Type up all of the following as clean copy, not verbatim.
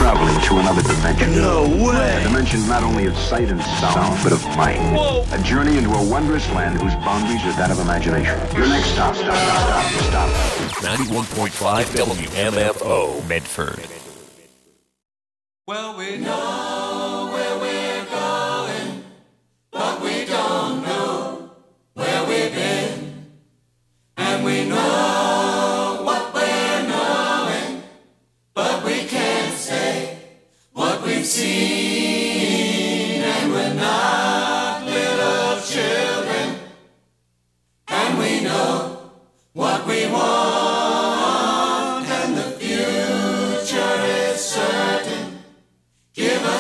traveling to another dimension. No way! A dimension not only of sight and sound, but of mind. Whoa! A journey into a wondrous land whose boundaries are that of imagination. Your next stop. 91.5 WMFO, Medford. Well, we know where we're going, but we don't know where we've been. And we know what we're knowing, but we can't say what we've seen. And we're not little children, and we know what we want, and the future is certain. Give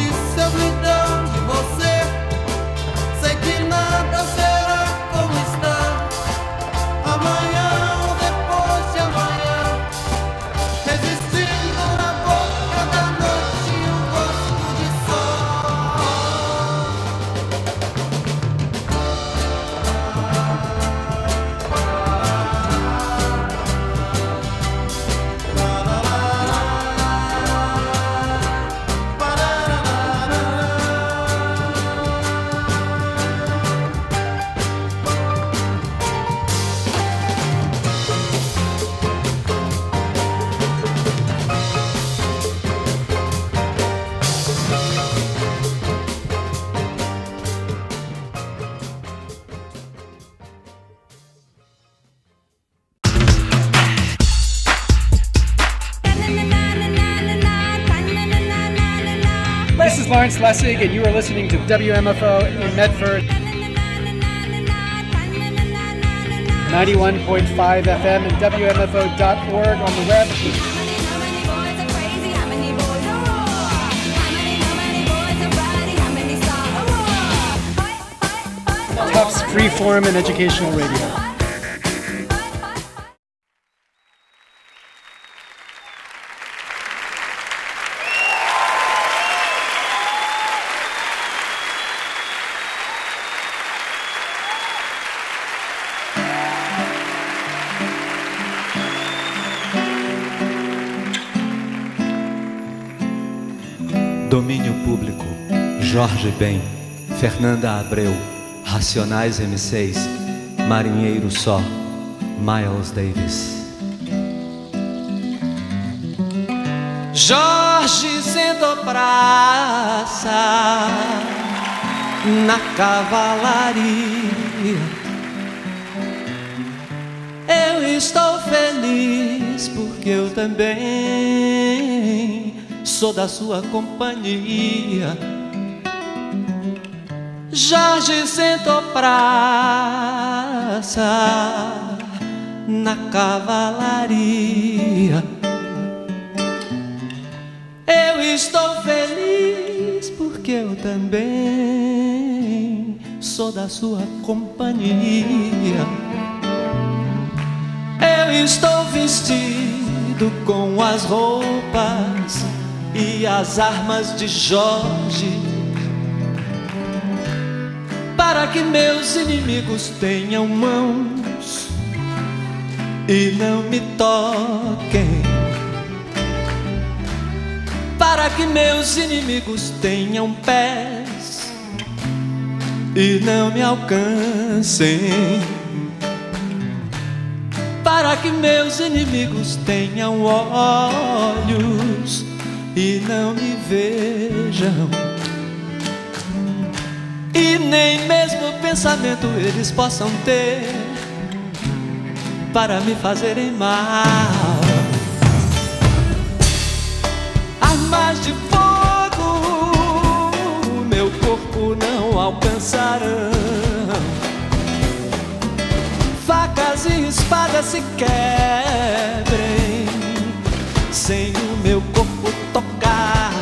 This is Lawrence Lessig, and you are listening to WMFO in Medford. 91.5 FM and WMFO.org on the web. Tufts Freeform and Educational Radio. Domínio Público, Jorge Ben, Fernanda Abreu, Racionais M6, Marinheiro Só, Miles Davis. Jorge sendo praça na cavalaria. Eu estou feliz porque eu também sou da sua companhia. Jorge sentou praça na cavalaria. Eu estou feliz porque eu também sou da sua companhia. Eu estou vestido com as roupas e as armas de Jorge, para que meus inimigos tenham mãos e não me toquem, para que meus inimigos tenham pés e não me alcancem, para que meus inimigos tenham olhos e não me vejam, e nem mesmo pensamento eles possam ter para me fazerem mal. Armas de fogo meu corpo não alcançarão, facas e espadas se quebrem sem o meu corpo tocar,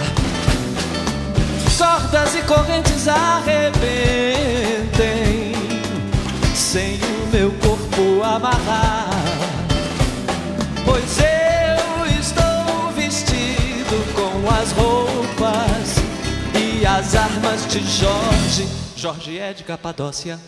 cordas e correntes arrebentem sem o meu corpo amarrar, pois eu estou vestido com as roupas e as armas de Jorge. Jorge é de Capadócia.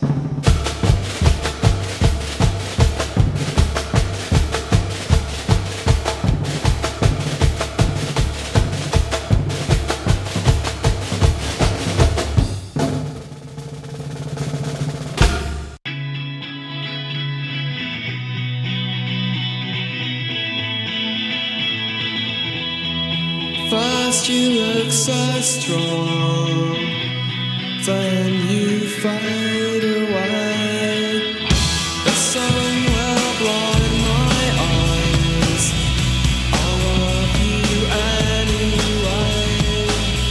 First you look so strong, then you fade away. The sun will blind my eyes, I love you anyway.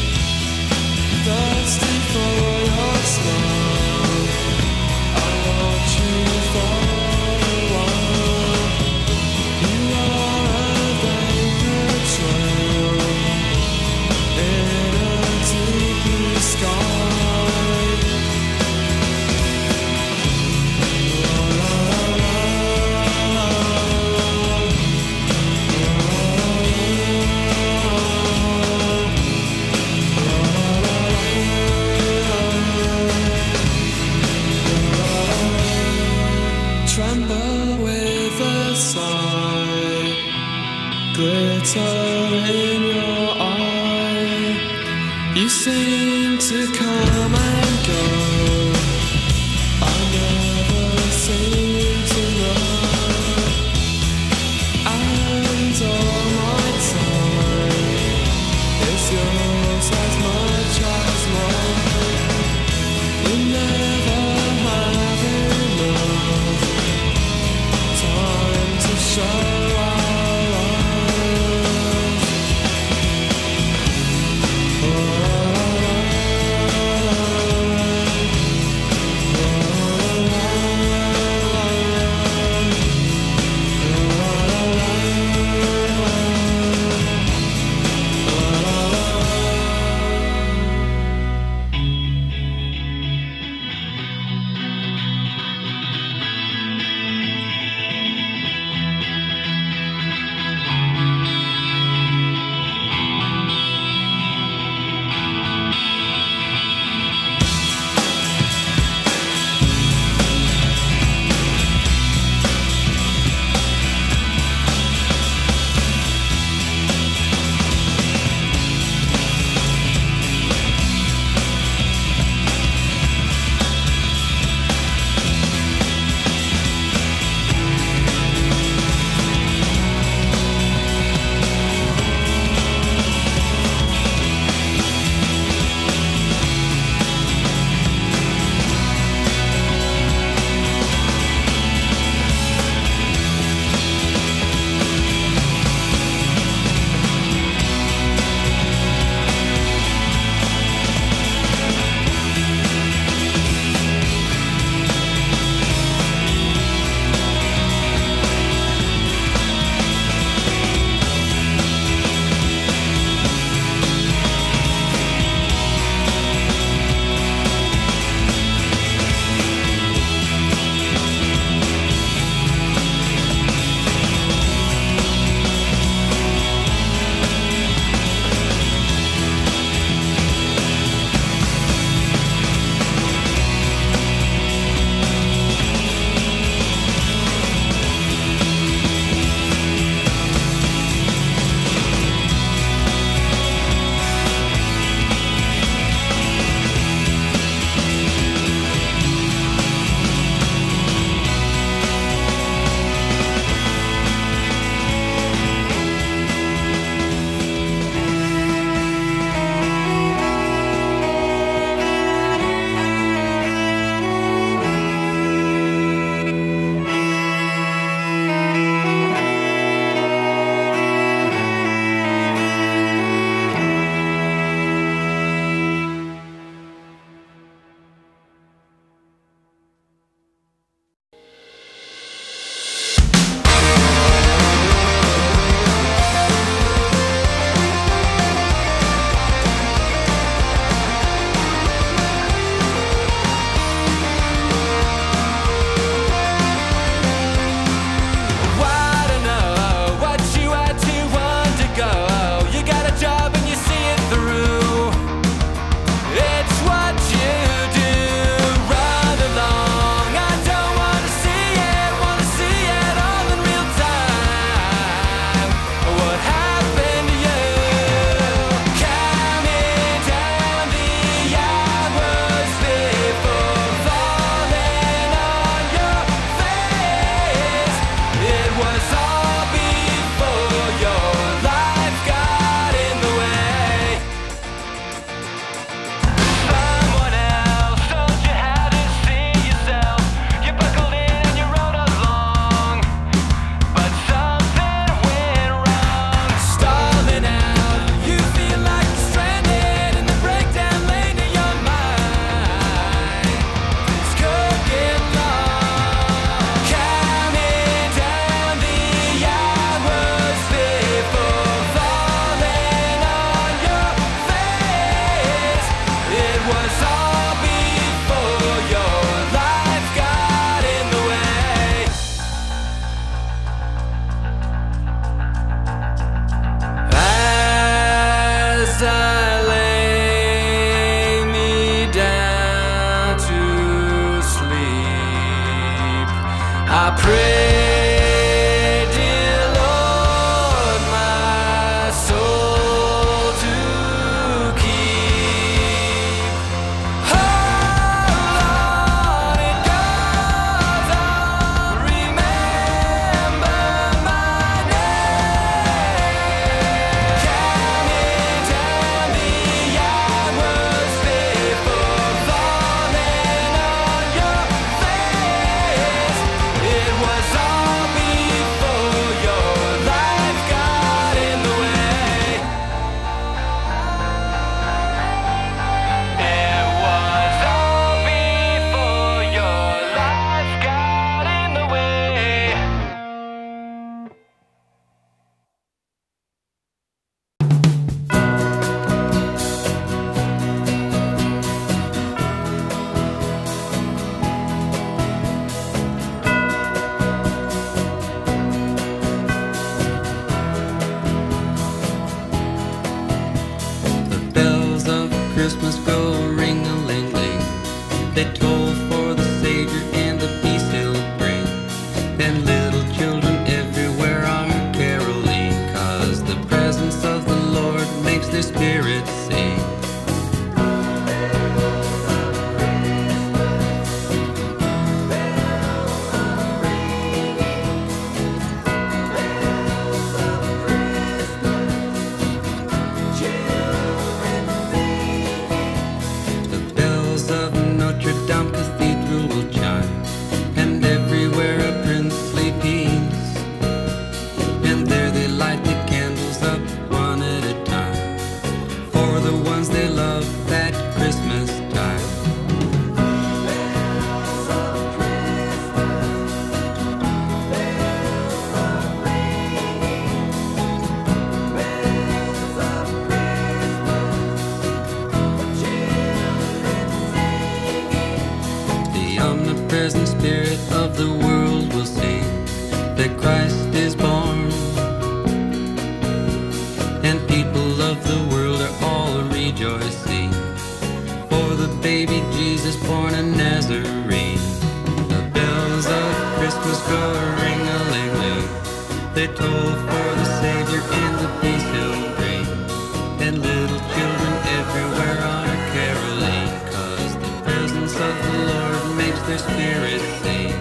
Thirsty for your smile, I want you for a while. You are a vapor trail in a You seem to come and go. I never seem to know. And all my time is yours as much as mine. We never have enough time to show our love. I pray, dear Lord, my soul to keep. Christmas go ring-a-ling-ling. They toll for the Savior and the peace he'll bring. And little children everywhere are caroling, 'cause the presence of the Lord makes their spirits sing. Cathedral will chime, and everywhere a princely peace. And there they light the candles up one at a time, for the ones they love that Christmas time. Bells of Christmas, bells are ringing. Bells of Christmas, children singing. The omnipresent Spirit of the world will sing that Christ is born, and people of the world are all rejoicing for the baby Jesus born a Nazarene. The bells of Christmas go ring-a-ling-ling. They toll for the Savior and the peace he'll bring. And little children everywhere are caroling, 'cause the presence of the Lord makes their spirits sing.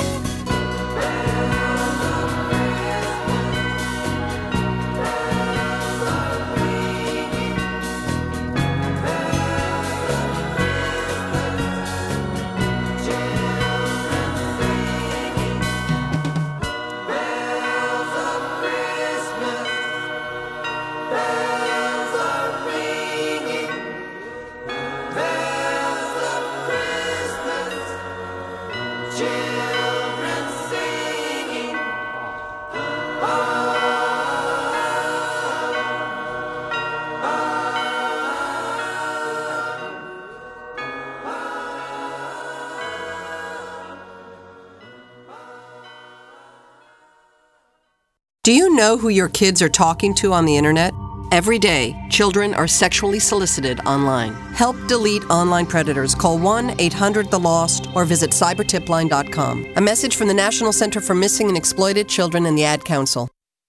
Do you know who your kids are talking to on the internet? Every day, children are sexually solicited online. Help delete online predators. Call 1-800-THE-LOST or visit cybertipline.com. A message from the National Center for Missing and Exploited Children and the Ad Council.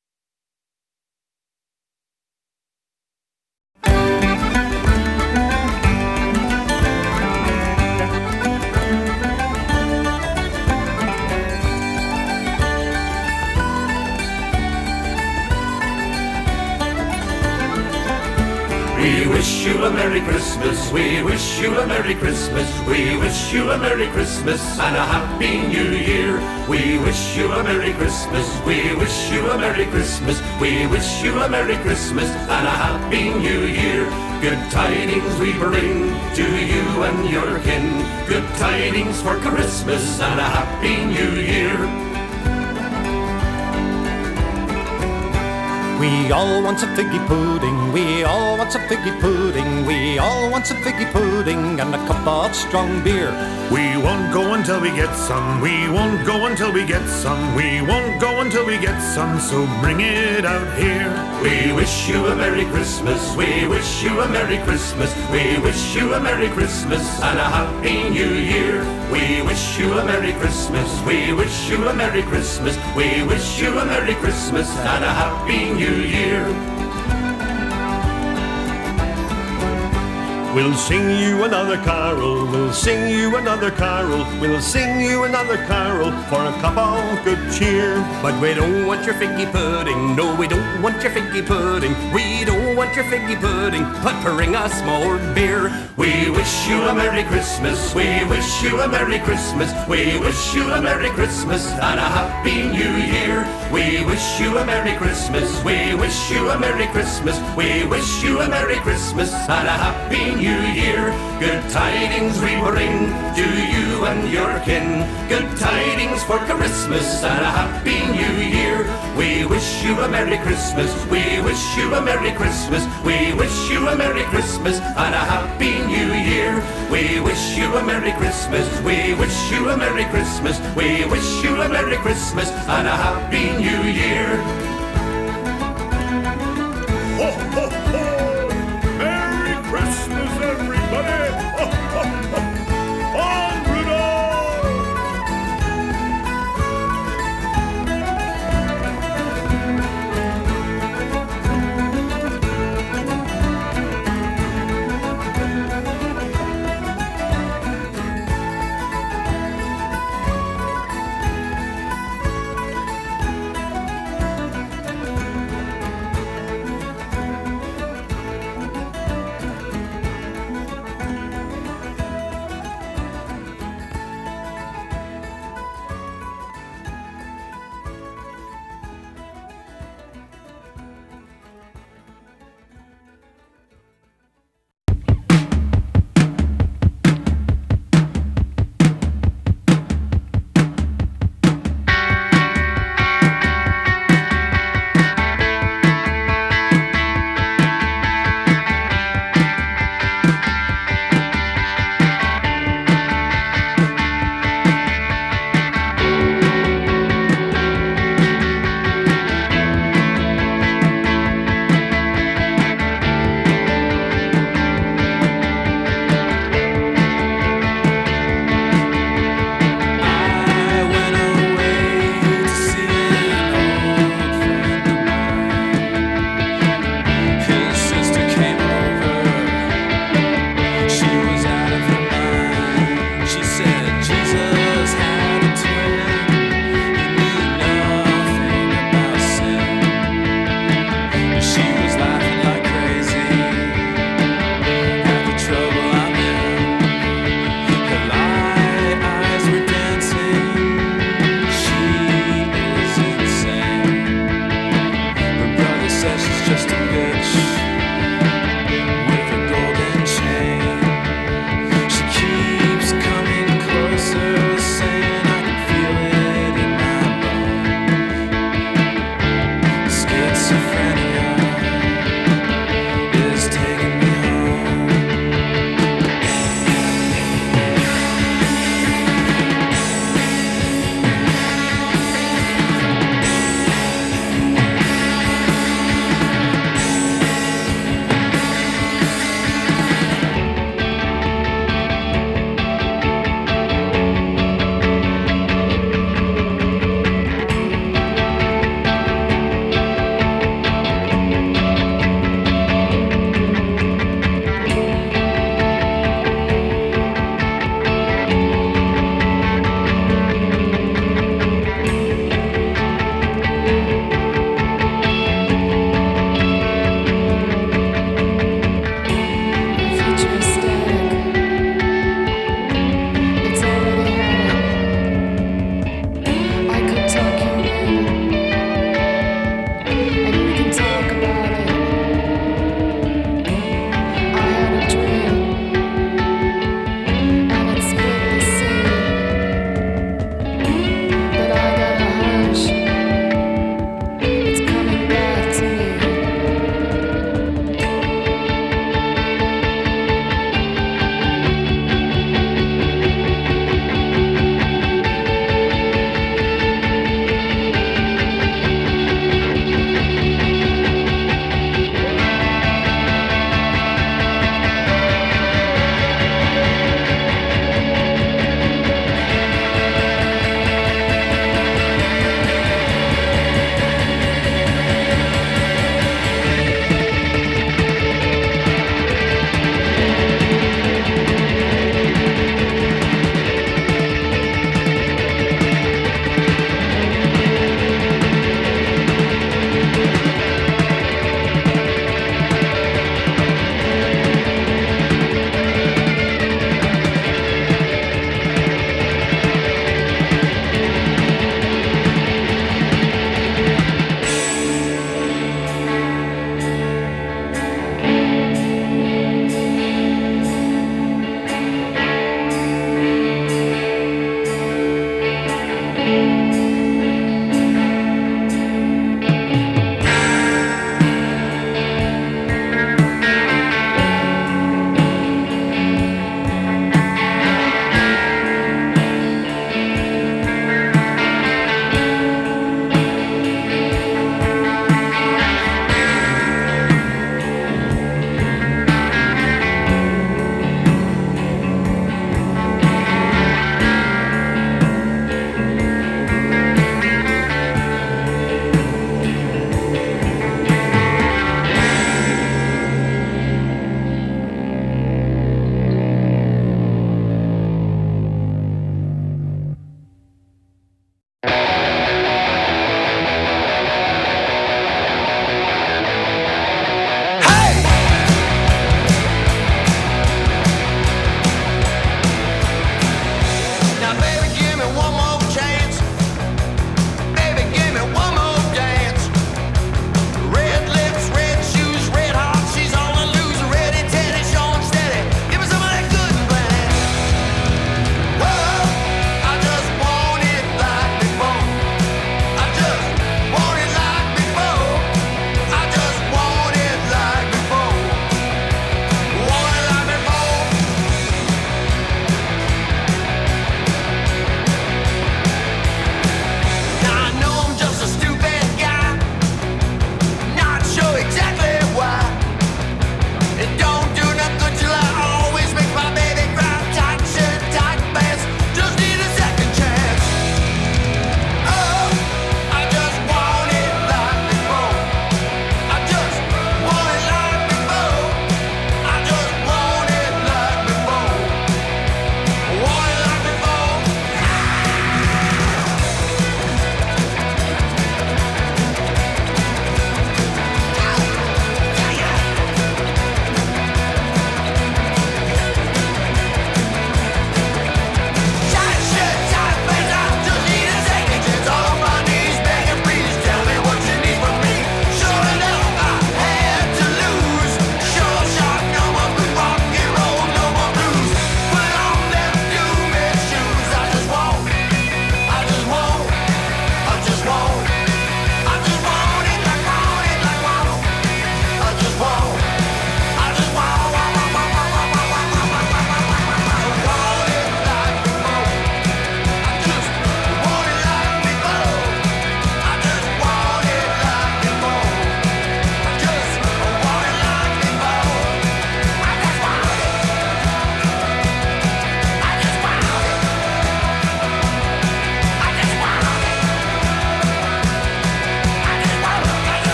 We wish you a Merry Christmas, we wish you a Merry Christmas, we wish you a Merry Christmas and a Happy New Year. We wish you a Merry Christmas, we wish you a Merry Christmas, we wish you a Merry Christmas and a Happy New Year. Good tidings we bring to you and your kin, good tidings for Christmas and a Happy New Year. We all want some figgy pudding, we all want some figgy pudding, we all want some figgy pudding and a cup of strong beer. We won't go until we get some, we won't go until we get some, we won't go until we get some, so bring it out here. We wish you a Merry Christmas, we wish you a Merry Christmas, we wish you a Merry Christmas and a Happy New Year. We wish you a Merry Christmas, we wish you a Merry Christmas, we wish you a Merry Christmas and a Happy New Year. We'll sing you another carol, we'll sing you another carol, we'll sing you another carol for a cup of good cheer. But we don't want your figgy pudding, no we don't want your figgy pudding, we don't want your figgy pudding, but bring us more beer. We wish you a Merry Christmas, we wish you a Merry Christmas, we wish you a Merry Christmas and a Happy New Year. We wish you a Merry Christmas, we wish you a Merry Christmas, we wish you a Merry Christmas and a Happy New Year. Good tidings we bring to you and your kin, good tidings for Christmas and a Happy New Year. We wish you a Merry Christmas, we wish you a Merry Christmas, we wish you a Merry Christmas and a Happy New Year. We wish you a Merry Christmas, we wish you a Merry Christmas, we wish you a Merry Christmas and a Happy New Year. Ho, ho, ho! Merry Christmas, everyone!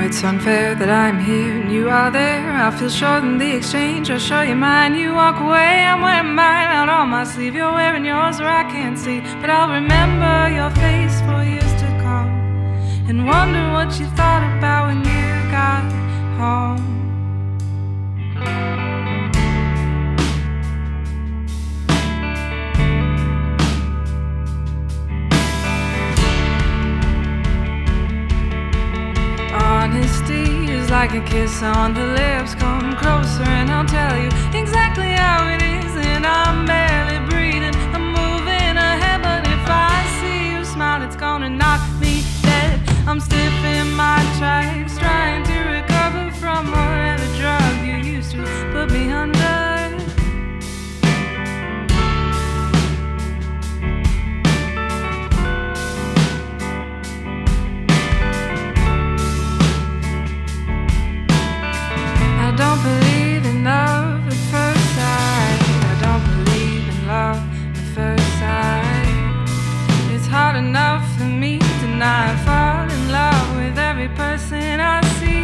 it's unfair that I'm here and you are there. I feel short in the exchange. I'll show you mine. You walk away, I'm wearing mine out on my sleeve. You're wearing yours where I can't see, but I'll remember your face for years to come and wonder what you thought about when you got home. Honesty is like a kiss on the lips. Come closer and I'll tell you exactly how it is. And I'm barely breathing, I'm moving ahead, but if I see you smile, it's gonna knock me dead. I'm stiff in my tracks, trying to recover from whatever drug you used to put me under. I don't believe in love at first sight. I don't believe in love at first sight. It's hard enough for me to not fall in love with every person I see.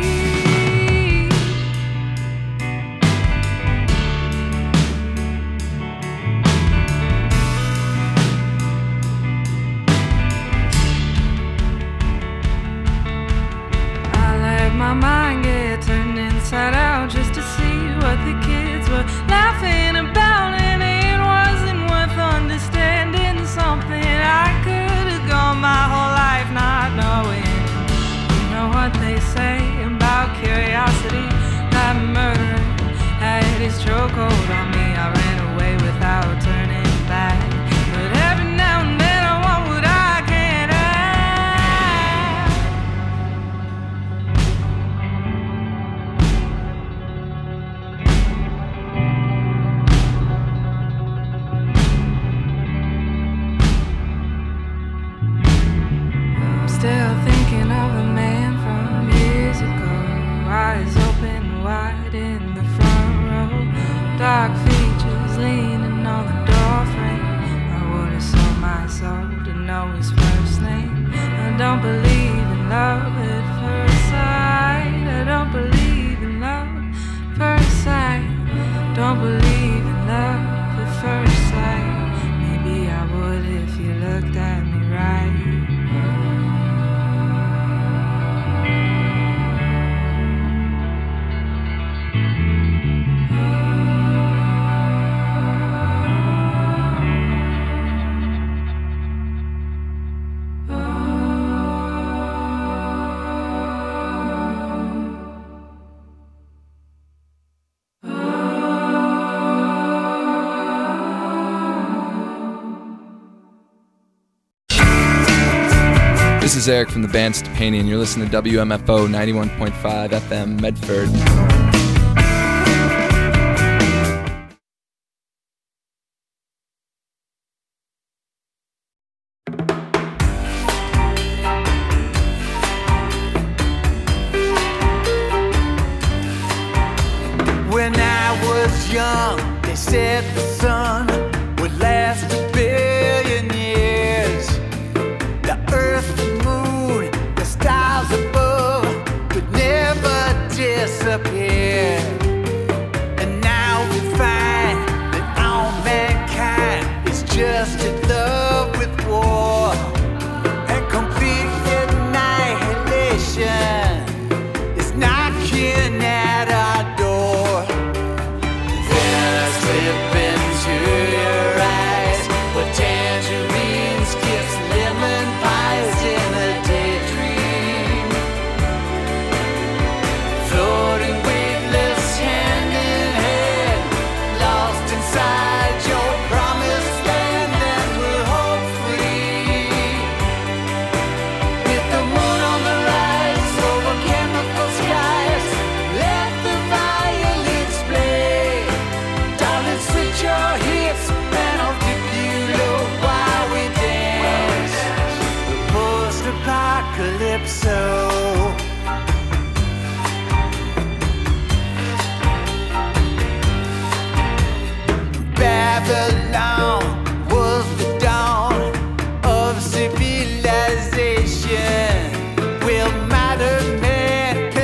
I let my mind get turned inside out just to see what the kids were laughing about, and it wasn't worth understanding something I could have gone my whole life not knowing. You know what they say about curiosity? That murderer had his chokehold on me. I ran away without turning back, but every now and then I want what I can't have. I'm still thinking of a man from years ago, eyes open wide in the front row, dark features leaning on the doorframe. I would have sold my soul to know his first name. I don't believe in love at first sight. I don't believe in love at first sight. Don't believe in love at first sight. Maybe I would if you looked at me right. This is Eric from the band Stepani, and you're listening to WMFO 91.5 FM Medford. When I was young, they said the sun would last a billion years. The earth, the moon, the stars above could never disappear. And now we find that all mankind is just in love with war and complete annihilation is knocking at our door. Then I slip into your eyes with tangerines, kiss, lemon pies in a daydream, floating weightless hand in hand, lost inside your promised land, and we'll hope free. With the moon on the rise over chemical skies, let the violins play. Darling, switch your hips and I'll dip you low while we dance. The post-apocalypso. Babylon was the dawn of civilization. Will modern man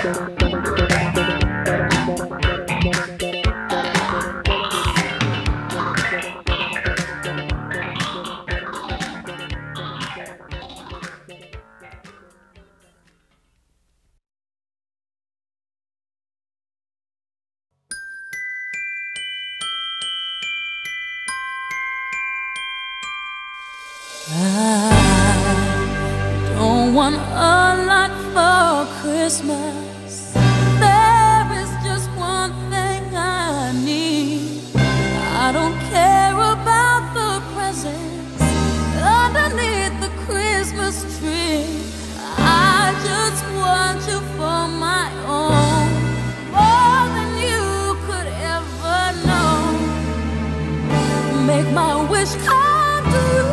I don't want a lot for Christmas. There is just one thing I need. I don't care about the presents underneath the Christmas tree. I just want you for my own, more than you could ever know. Make my wish come true.